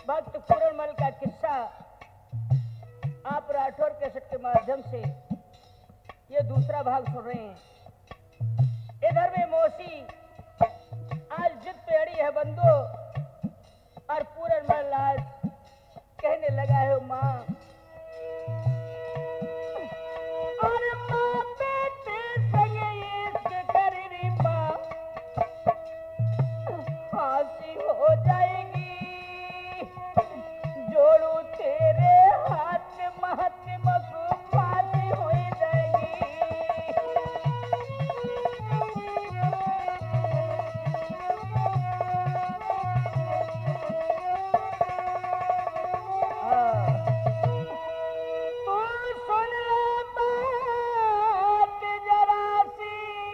भक्त पूरनमल का किस्सा आप राठौर कैसेट के माध्यम से ये दूसरा भाग सुन रहे हैं। इधर में मौसी आज जिद पे अड़ी है बंदो और पूरनमल आज कहने लगा है माँ और माँ बेटे संग इश्क कर री माँ फांसी हो जाएगी जोड़ू तेरे हाथ महात्मा को फांसी हो जाएगी। तू सुन ले बात जरा सी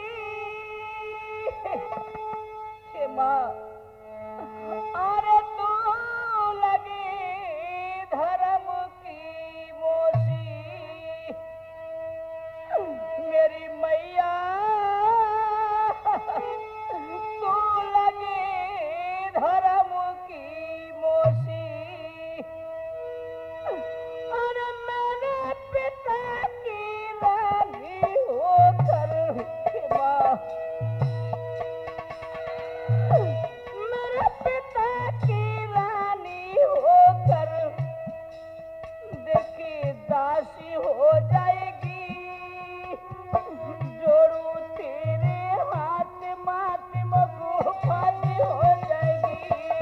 हे माँ अरे तू लगी धर्म की मोसी मेरी मैया तू लगी धर्म की मोसी अरे मेरे पिता की रानी होकर माँ मेरे पिता की रानी होकर देखी दासी हो जाएगी जोड़ू तेरे हाथ मातम को फांसी हो जाएगी।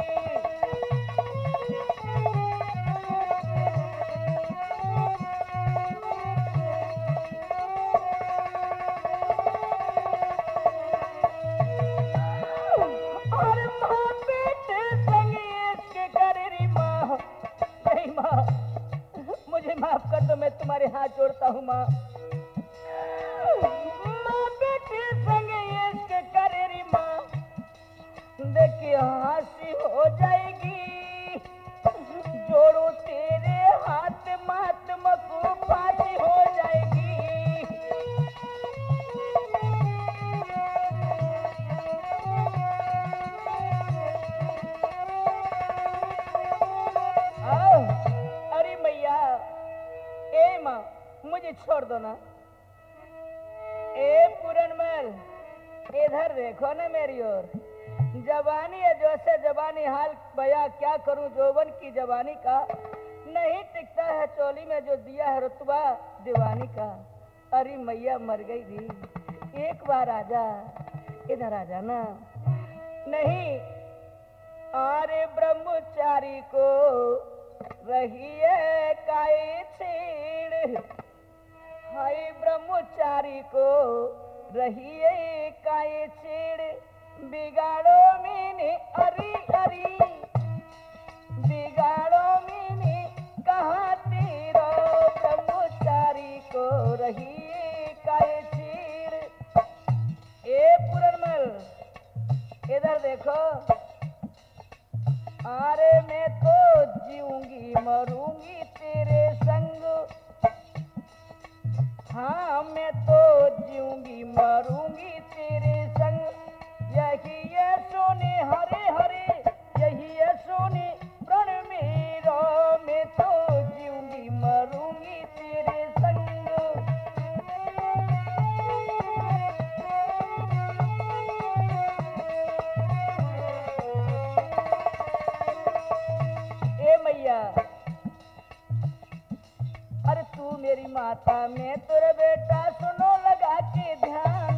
और माँ बेटे संग इश्क कर रही माँ नहीं माँ मुझे माफ कर दो मैं तुम्हारे हाथ जोड़ता हूँ माँ माँ बेटे संग इश्क कर रही माँ देखिए हंसी हो जाएगी जोड़ो तेरे हाथ महात्मा को फांसी हो जाएगी। आओ, अरे मैया ए माँ मुझे छोड़ दो ना ए पूरनमल इधर देखो ना मेरी ओर जवानी है जैसे जवानी हाल भैया क्या करूं जोबन की जवानी का नहीं टिकता है चोली में जो दिया है रुतबा दीवानी का। अरे मैया मर गई थी एक बार आजा इधर आ जाना नहीं अरे ब्रह्मचारी को रहिए काई छेड़ हाय ब्रह्मचारी को रहिए काई छेड़ बिगाड़ो मीने अरी अरी बिगाड़ो मीने कहाँ तेरो ब्रह्मचारी को रहिए काई छेड़। ए पूरनमल इधर देखो अरे मैं तो जीऊंगी मरूंगी तेरे संग हाँ मैं तो जीऊंगी मरूंगी तेरे संग यही है सोने हरे हरे यही है सोने प्रण मेरो मैं तो जीऊंगी मरूंगी तेरे संग। ए मैया अरे तू मेरी माता मैं तेरा बेटा सुनो लगा के ध्यान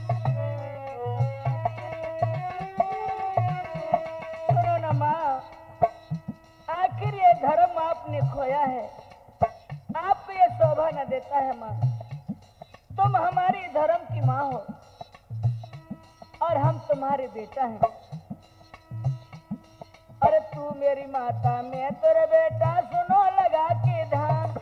सुनो ना माँ आखिर ये धर्म आपने खोया है आप पे ये शोभा न देता है माँ तुम हमारी धर्म की माँ हो और हम तुम्हारे बेटा हैं। अरे तू मेरी माता मैं तेरा बेटा सुनो लगा के ध्यान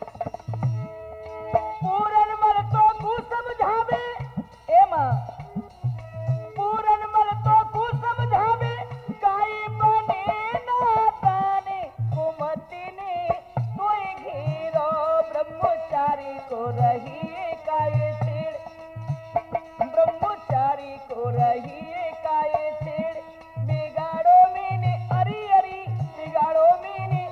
पूरनमल तो कु समझावे ए माँ पूरनमल तो कु समझावे काई बने नादाने कुमति ने कोई घेरो ब्रह्मचारी को रही काई छेड़ ब्रह्मचारी को रही काई छेड़ बिगाड़ो मीने अरी अरी बिगाड़ो मीने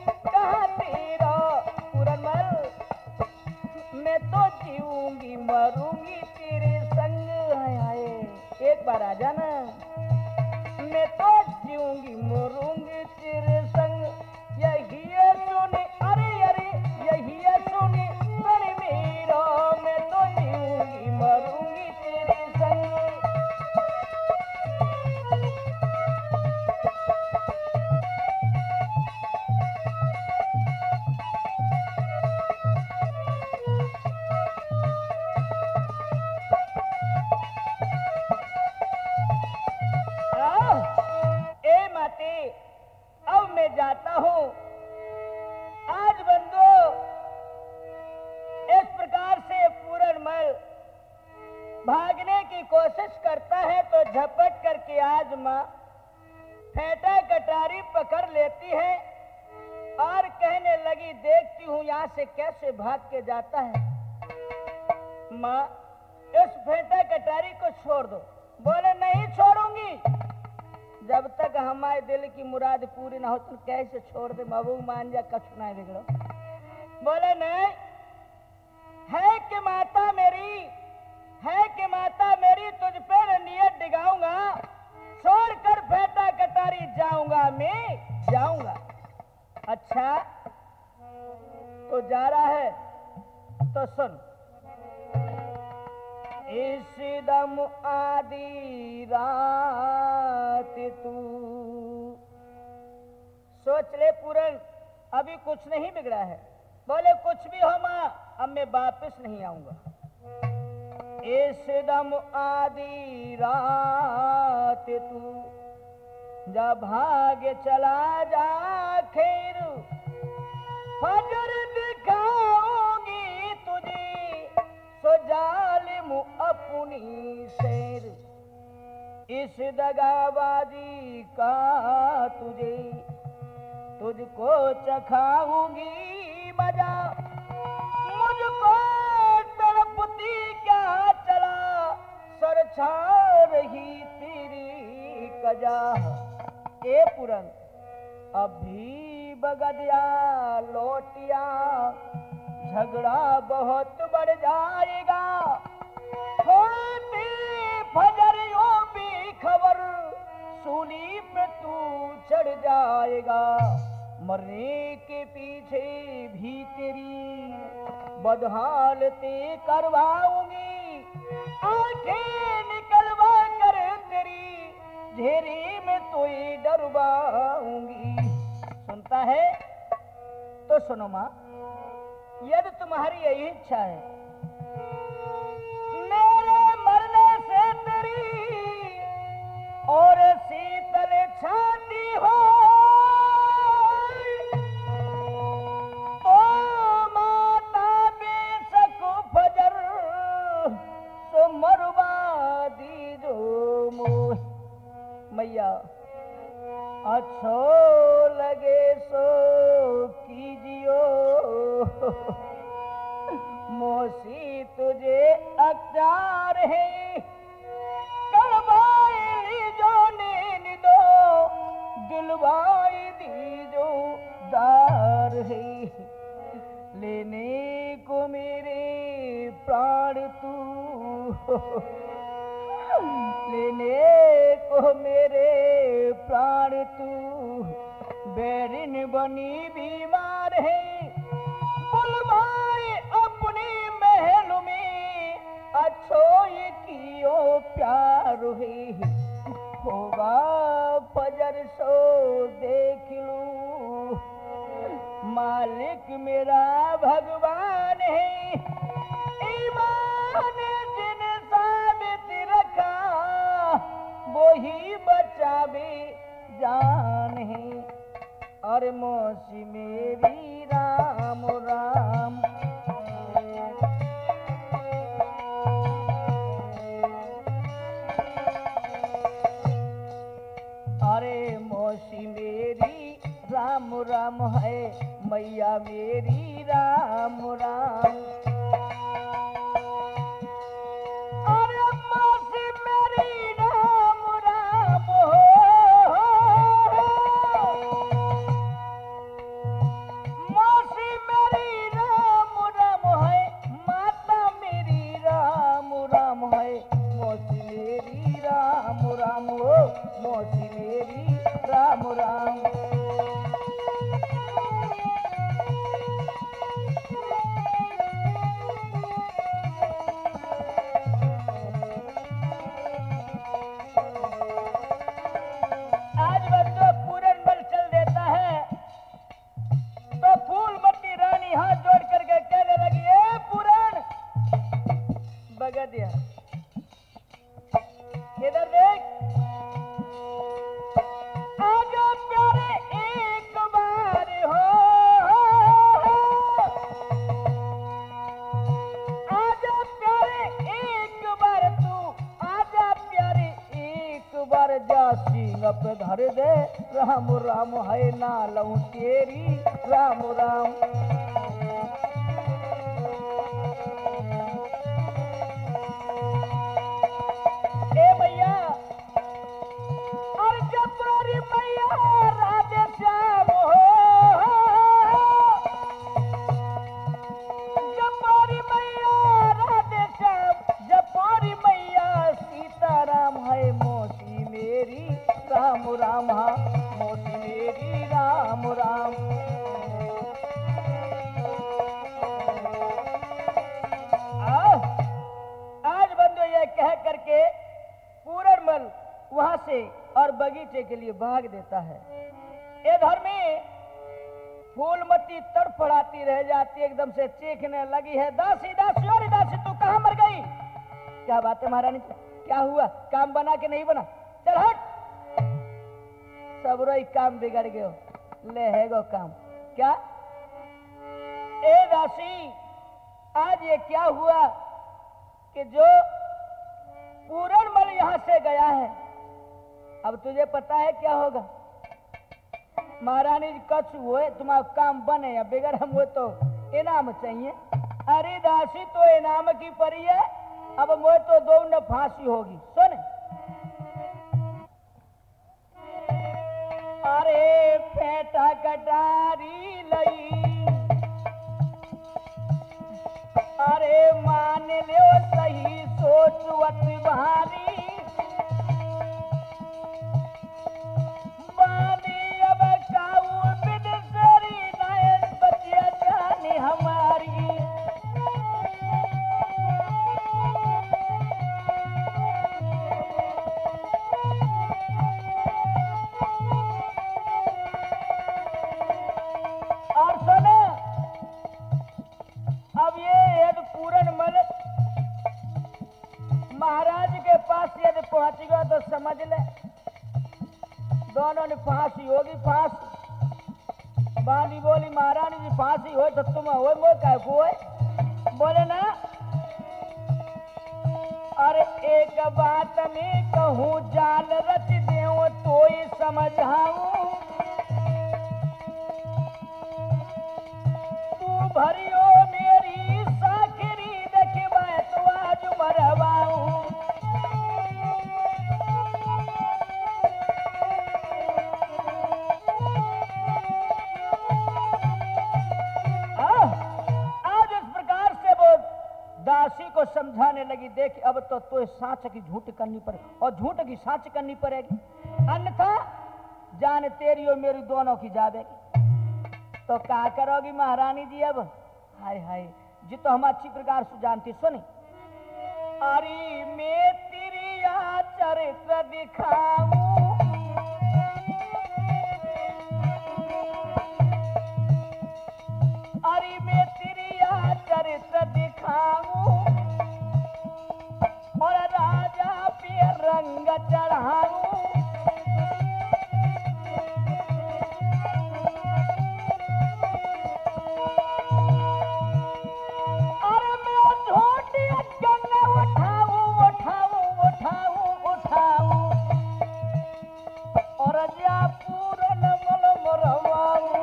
मैं जाता हूं। आज बंधु इस प्रकार से पूरनमल भागने की कोशिश करता है तो झपट करके आज मां फेंटा कटारी पकड़ लेती है और कहने लगी, देखती हूं यहां से कैसे भाग के जाता है। मां, इस फेंटा कटारी को छोड़ दो। बोले, नहीं छोड़ूंगी, जब तक हमारे दिल की मुराद पूरी ना हो तो कैसे छोड़ दे। बाबू मान जा, कछ ना बिगड़ो। बोले, नहीं, है कि माता मेरी, है कि माता मेरी, तुझ पे नियत डिगाऊंगा, छोड़कर फेंटा कटारी जाऊंगा, मैं जाऊंगा। अच्छा तो जा रहा है तो सुन, इस दम आधी रात तू सोच ले पूरन, अभी कुछ नहीं बिगड़ा है। बोले, कुछ भी हो मां, अब मैं वापस नहीं आऊंगा। इस दम आधी रात तू जब भाग्य चला जा, खैर फजर दिखाऊंगी तुझे, सो जालिम अपनी शेर। इस दगाबाजी का तुझको चखाऊंगी मजा, मुझको तड़पती क्या चला, सर छा रही तेरी कजा। ए पूरन, अभी बगदिया लोटिया, झगड़ा बहुत बढ़ जाएगा, होती फजरियों भी खबर, सूली पे तू चढ़ जाएगा। मरने के पीछे भी तेरी बदहालती करवाऊंगी, आंखें निकलवा कर तेरी घेरी में तो डरवाऊंगी। सुनता है तो सुनो मां, यदि तुम्हारी यही इच्छा है मेरे मरने से तेरी और शीतल छाती हो, तो माता बेशक फजर तो मरवा दी जो मोह। मैया, अच्छो लगे सो कीजियो, मोसी तुझे अख्तियार है, कड़वाई जो नींद दो, दिलवाई दी जो दार है। लेने को मेरे प्राण तू, लेने को मेरे प्राण तू, बैरिन बनी बीमार है, बुलवाए अपनी महल में, अच्छो ये कियो प्यार है। होगा फजर सो देख लूं, मालिक मेरा भगवान है, ईमान जिन साबित रखा, वो ही बचावे जान है। और मौसी मेरी राम राम, अरे मौसी मेरी राम राम है, मैया मेरी राम राम। अरे मौसी मेरी राम राम हो, मौसी मेरी राम राम है, माता मेरी राम राम है, मौसी मेरी राम राम हो, मौसी मेरी राम राम। राम राम है ना लहू तेरी राम राम। ए मैया और जपरी मैया राधे श्याम हो, जपरी मैया राधे श्याम, जपरी मैया सीताराम है मोती मेरी राम राम, मोती मेरी राम राम। आज बंधु ये कह करके पूरनमल वहां से और बगीचे के लिए भाग देता है। इधर में फूलमती तड़फड़ाती रह जाती, एकदम से चीखने लगी है, दासी दासी और दासी तू कहां मर गई? क्या बात है महारानी, क्या हुआ? काम बना के नहीं बना? चल हट, सब रोई काम बिगड़ गयो, ले है गो काम। क्या ए दासी, आज ये क्या हुआ कि जो पूरनमल यहां से गया है, अब तुझे पता है क्या होगा? महारानी जी कछ हुए, तुम्हारा काम बने या बिगड़, हम वो तो इनाम चाहिए। अरे दासी तो इनाम की परी है, अब वो तो दो न फांसी होगी। सुन, अरे फेटा कटारी लई, अरे मान लो सही सोचवत भारी, बानी अब काऊ बिदसरी नायन बचिया जानी हमारी। और सुनो, अब ये यदि पूरनमल महाराज के पास यदि पहुंचेगा तो समझ ले दोनों ने फांसी होगी, फांसी। बाली बोली महारानी जी फांसी हो तो तुम हो, वो क्या हुए? बोले ना, अरे एक बात में कहूँ जाल रच देऊं तो ही समझाऊं, तू भरियो मेरी साखरी देखबा तो आज मरवाऊं। आज इस प्रकार से वो दासी को समझाने लगी, देख अब तो तुझे साँच की झूठ करनी पड़े और झूठ की साँच करनी पड़ेगी, अन्यथा जान तेरी और मेरी दोनों की जावेगी। तो क्या करोगी महारानी जी अब? हाय हाय, जी तो हम अच्छी प्रकार से जानती। सुनी, अरे मैं तेरी चरित्र दिखाऊं, अरे मैं तेरी चरित्र दिखाऊं और राजा पे रंग चढ़ाऊं। अरे मैं झूठी अटकन उठाऊं उठाऊं उठाऊं उठाऊं और जा पूरनमल मरवाऊं।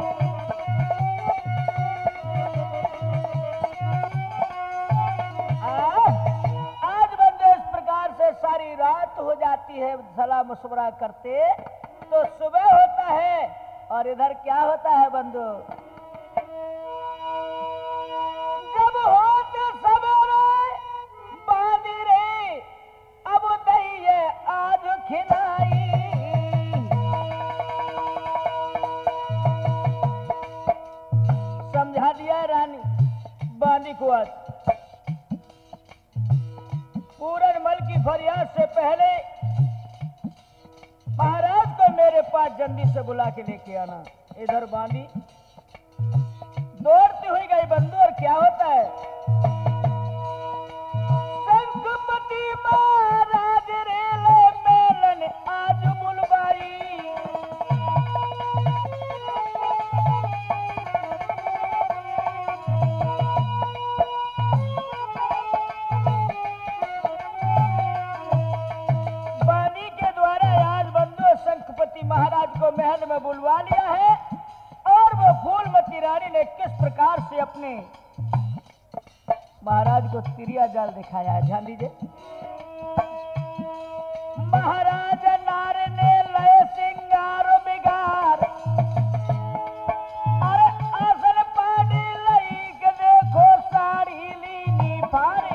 आज बंदे इस प्रकार से सारी रात हो जाती है सलाह मशवरा करते, तो सुबह होता है और इधर क्या होता है बंधु? जब होते सवेरे बांधी रे अब दही आज खिलाई, समझा दिया रानी बांधी को। आज पूरनमल की फरियाद से पहले महाराज को मेरे पास जल्दी से बुला के लेके आना। इधर बांधी दौड़ती हुई गई बंधु, और क्या होता है? शंखपति महाराज रेले मेलन आज बुलवाई, बानी के द्वारा आज बंधु शंखपति महाराज को महल पा लिया है और वो फूलमती रानी ने किस प्रकार से अपने महाराज को तिरिया जाल दिखाया है, ध्यान दीजिए। महाराज नार ने लय सिंगार बिगार, अरे आसन पानी लई के देखो साड़ी लीनी फारे।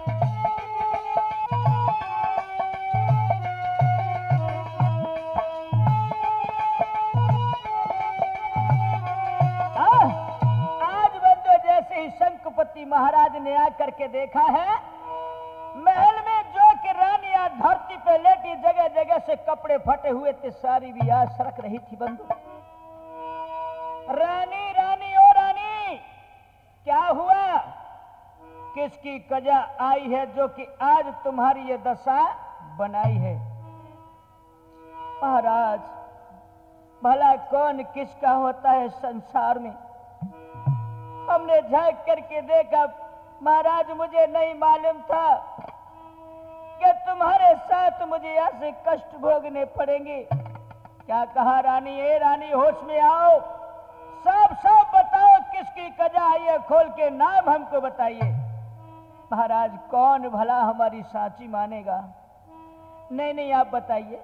आज बंदो जैसे ही शंकुपति महाराज ने आकर के देखा है महल में जो कि रानियां धरती पे लेटी जगह जगह से कपड़े फटे हुए थे, सारी भी आज सरक रही थी। बंधु, रानी रानी ओ रानी, क्या हुआ? किसकी कजा आई है जो कि आज तुम्हारी ये दशा बनाई है? महाराज, भला कौन किसका होता है संसार में? हमने झांक करके देखा महाराज, मुझे नहीं मालूम था कि तुम्हारे साथ मुझे ऐसे कष्ट भोगने पड़ेंगे। क्या कहा रानी? ए रानी, होश में आओ, सब सब बताओ किसकी कजा है, ये खोल के नाम हमको बताइए। महाराज, कौन भला हमारी साची मानेगा? नहीं नहीं, आप बताइए,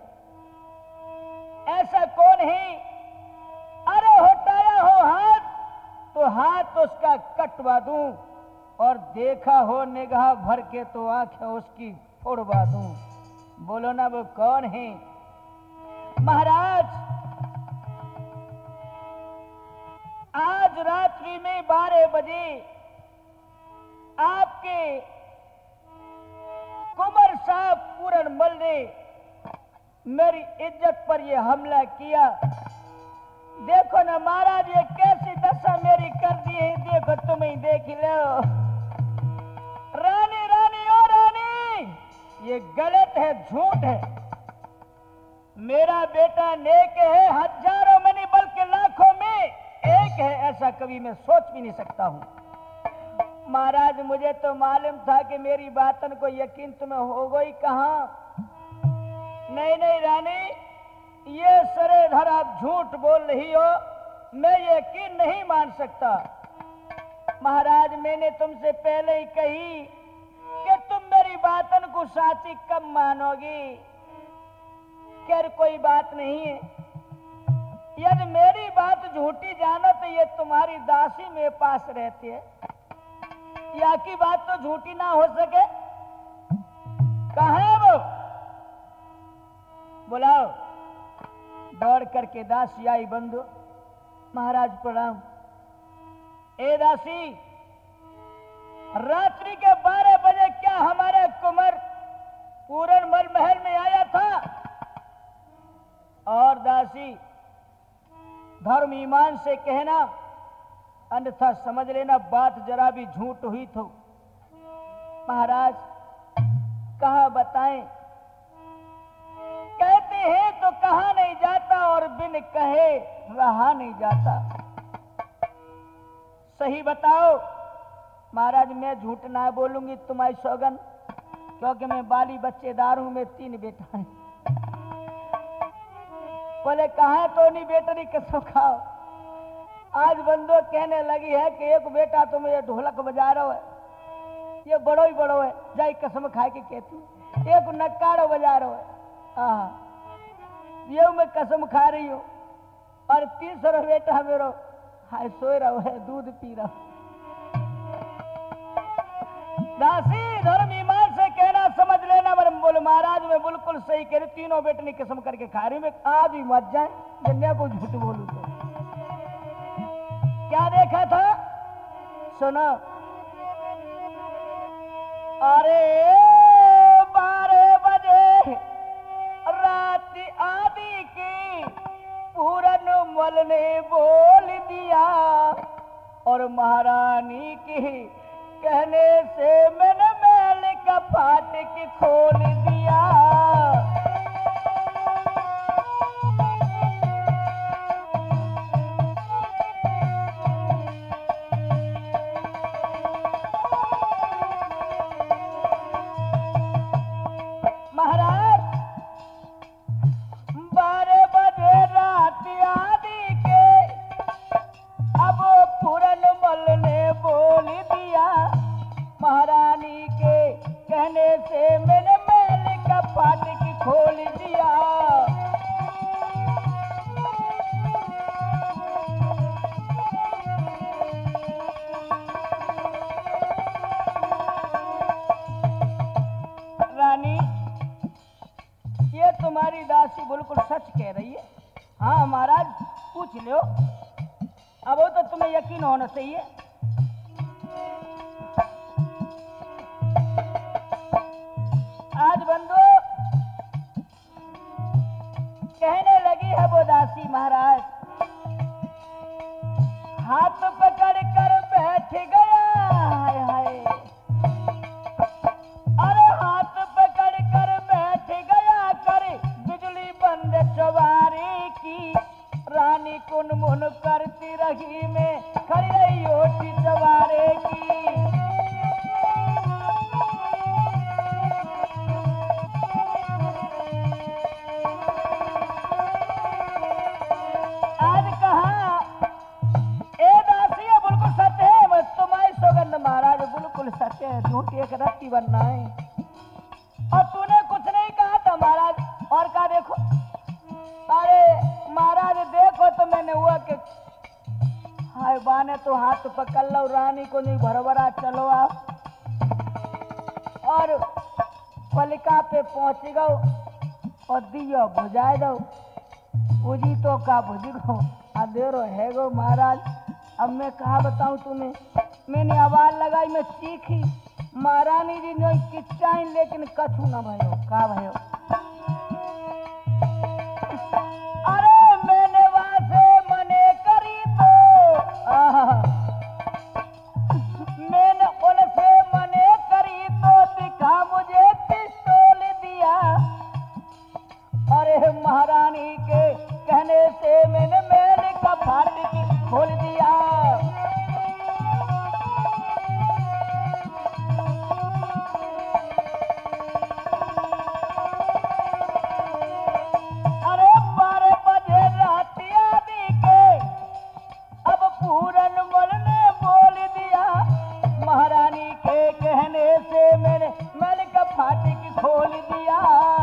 ऐसा कौन है? अरे हटाया हो हाथ तो हाथ उसका कटवा दूं, और देखा हो निगाह भर के तो आंखें उसकी फोड़वा दूं। बोलो ना, वो कौन है? महाराज, आज रात्रि में 12 बजे आपके कुंवर साहब पूरनमल ने मेरी इज्जत पर यह हमला किया। देखो ना महाराज, ये कैसी दशा मेरी कर दी है, देखो तुम ही देख लो। रानी रानी ओ रानी, ये गलत है, झूठ है। मेरा बेटा नेक है, हजारों में नहीं बल्कि लाखों में एक है, ऐसा कभी मैं सोच भी नहीं सकता हूं। महाराज, मुझे तो मालूम था कि मेरी बातन को यकीन तुम्हें होगा ही कहां। नहीं नहीं रानी, ये सरेधर आप झूठ बोल रही हो, मैं यकीन नहीं मान सकता। महाराज, मैंने तुमसे पहले ही कही कि तुम मेरी बातन को साची कब मानोगी। खैर कोई बात नहीं है, यदि मेरी बात झूठी जानो तो ये तुम्हारी दासी मेरे पास रहती है, या की बात तो झूठी ना हो सके। कहाँ है वो? बुलाओ। दौड़ करके दासी आई। बंधु, महाराज प्रणाम। ए दासी, रात्रि के 12 बजे क्या हमारे कुंवर पूरनमल महल में आया था? और दासी, धर्म ईमान से कहना, अन्यथा समझ लेना बात जरा भी झूठ हुई तो। महाराज, कहा बताएं? कहते हैं तो कहा नहीं जाता और बिन कहे रहा नहीं जाता। सही बताओ। महाराज, मैं झूठ ना बोलूंगी, तुम्हारी सौगन, क्योंकि मैं बाली बच्चेदार हूं, मैं 3 बेटा है। बोले कहा तो नहीं बेटरी कसम खाओ। आज बंदो कहने लगी है कि एक बेटा तो मुझे ढोलक बजा रहा है, ये बड़ो ही बड़ो है, जाई कसम खाए के कहती। एक नक्कारो बजा रहा है, ये मैं कसम खा रही हूँ। और 300 बेटा मेरो हाय सोए रहो है, दूध पी रहा। दासी, धर्म ईमान से कहना समझ लेना। बोले महाराज, मैं बिल्कुल सही कह रही, तीनों बेटे ने कसम करके खा रही हूँ, मैं आज भी मत जाए जन्या को झूठ बोलूं तो। क्या देखा था सुनो। अरे 12 बजे रात आदि की पूरनमल ने बोल दिया, और महारानी की कहने से मैंने महल का फाटक खोल दिया। महाराज, 12 बजे रात आदि अब वो तो तुम्हें यकीन होना चाहिए। आज बंधु कहने लगी है वो दासी महाराज, हाथ पकड़ कर बैठ गया, हाय हाय, अरे हाथ पकड़ कर बैठ गया, करे बिजली बंद चवारे की, रानी कुन मुन करती रही में खड़ी रही ओटी चवारे की। आज कहा ए दासी है, बिल्कुल सत्य है, बस तुम्हारी सौगंध महाराज बिल्कुल सत्य है, झूठ एक रत्ती बनना है। और तूने कुछ नहीं कहा था महाराज, और कहा देखो, अरे महाराज देखो तो मैंने हुआ कि हाय बाने तो हाथ पकड़ लो, रानी को नहीं भरभरा चलो आप, और पलिका पे पहुंच गओ और दियो बुझाए दो, बुझी तो का बुझ गो, अंधेरो है गो महाराज। अब मैं कहा बताऊं तुम्हें, मैंने आवाज लगाई, मैं सीखी, महारानी जी ने किच्चाई लेकिन कछु न भयो, का भयो। अरे मैंने वहां से मने करी तो मैंने उनसे मने करी तो दिखा मुझे पिस्तौल दिया, अरे महारानी के कहने से मैंने मेल का फाटक खोल दिया। अरे 12 बजे रात आदि के अब पूरन मल ने बोल दिया, महारानी के कहने से मैंने मेल का फाटक खोल दिया।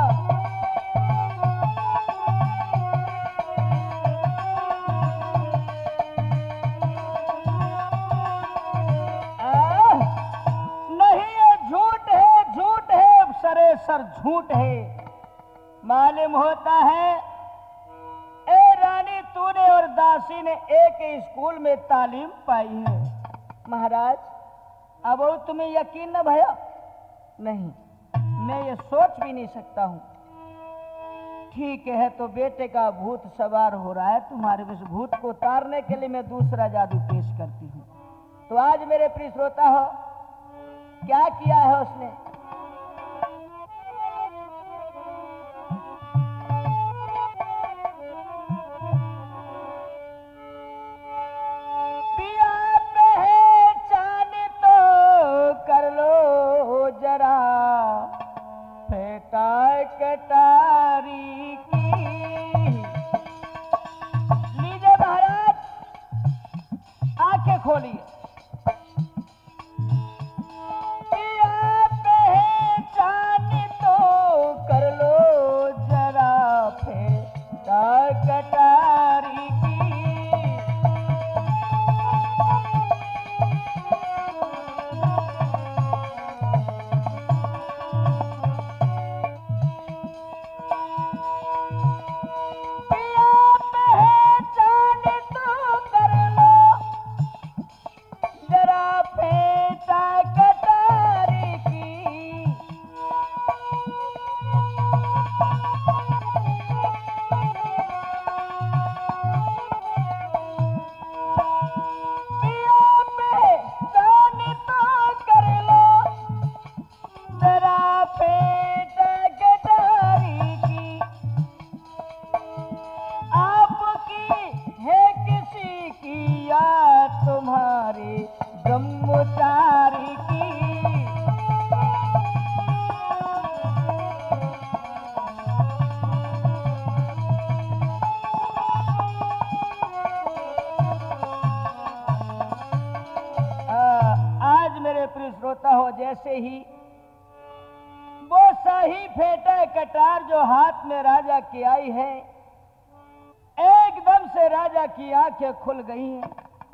सर झूठ है, मालूम होता है ए रानी तूने और दासी ने एक स्कूल में तालीम पाई है। महाराज अब वो तुम्हें यकीन न भया? नहीं, मैं ये सोच भी नहीं सकता हूँ। ठीक है तो बेटे का भूत सवार हो रहा है तुम्हारे, उस भूत को उतारने के लिए मैं दूसरा जादू पेश करती हूँ। तो आज मेरे प्रिय श्रोता हो, क्या किया है उसने? कटारी की लीजिए महाराज, आंखें खोलिए। पहचान तो कर लो जरा फेटा कटारी की। ब्रह्मचारी की आज मेरे प्रिय श्रोता हो, जैसे ही वो सही फेटा कटार जो हाथ में राजा की आई है, एकदम से राजा की आंखें खुल गई हैं।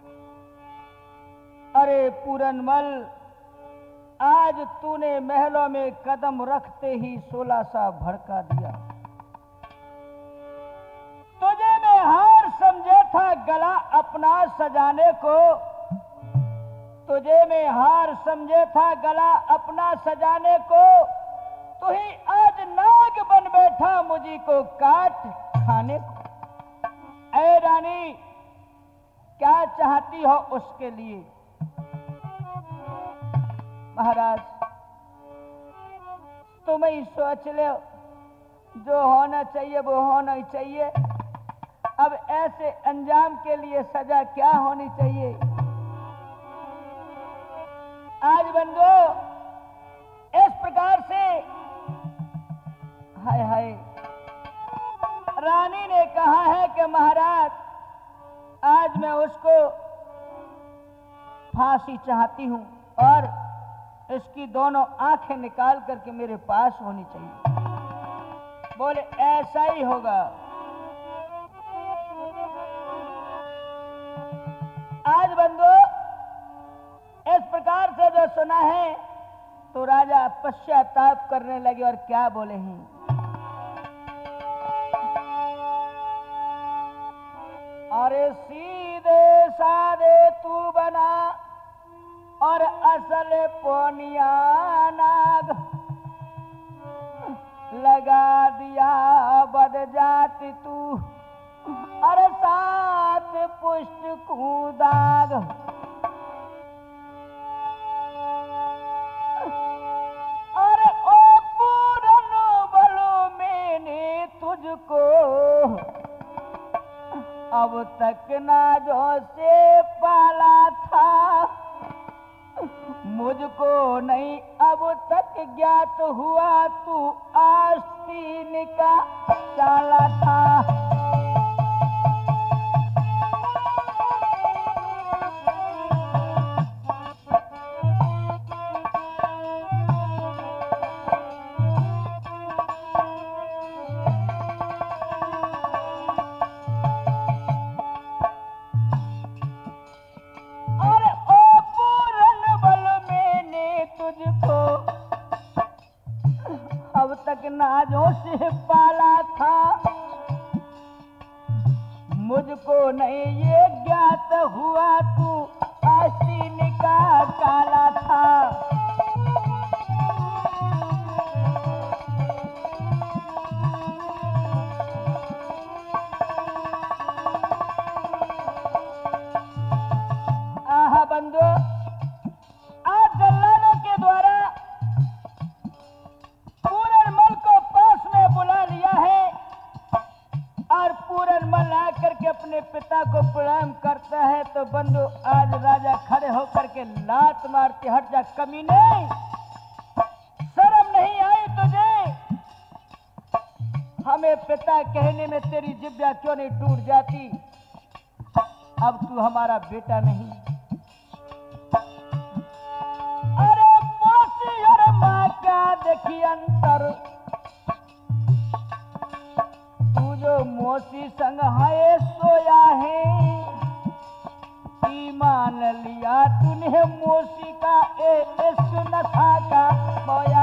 अरे पूरनमल, आज तूने महलों में कदम रखते ही 16 सा भड़का दिया। तुझे मैं हार समझे था गला अपना सजाने को, तुझे मैं हार समझे था गला अपना सजाने को, तू ही आज नाग बन बैठा मुझी को काट खाने को। ऐ रानी, क्या चाहती हो उसके लिए? महाराज, तुम ही सोच लो, जो होना चाहिए वो होना ही चाहिए। अब ऐसे अंजाम के लिए सजा क्या होनी चाहिए? आज बंदो इस प्रकार से, हाय हाय, रानी ने कहा है कि महाराज आज मैं उसको फांसी चाहती हूं और इसकी दोनों आंखें निकाल करके मेरे पास होनी चाहिए। बोले ऐसा ही होगा। आज बंदो इस प्रकार से जो सुना है तो राजा पश्चाताप करने लगे और क्या बोले हैं? अरे सीधे साधे तू बना और असल पोनिया नाग, लगा दिया बद जाति तू और सात पुष्ट कूदाग। अरे ओ पूरन बलो मैंने तुझको अब तक नाजों से पाला था, मुझको नहीं अब तक ज्ञात हुआ तू आस्तीन का चाला था। नाजों से पाला था, मुझको नहीं ये ज्ञात हुआ तू आस्तीन का काला था। आहा बंदो, आज जल्लादों के द्वारा पूरनमल को पास में बुला लिया है और पूरनमल आकर के अपने पिता को प्रणाम करता है तो बंधु आज राजा खड़े होकर के लात मारते, हट जा कमीने, शर्म नहीं आई तुझे? हमें पिता कहने में तेरी जिब्या क्यों नहीं टूट जाती? अब तू हमारा बेटा नहीं। अरे मौसी और माँ क्या देखी अंतर, तू जो मौसी संग है सोया है, ईमान लिया तूने मौसी का इस नशा का बोया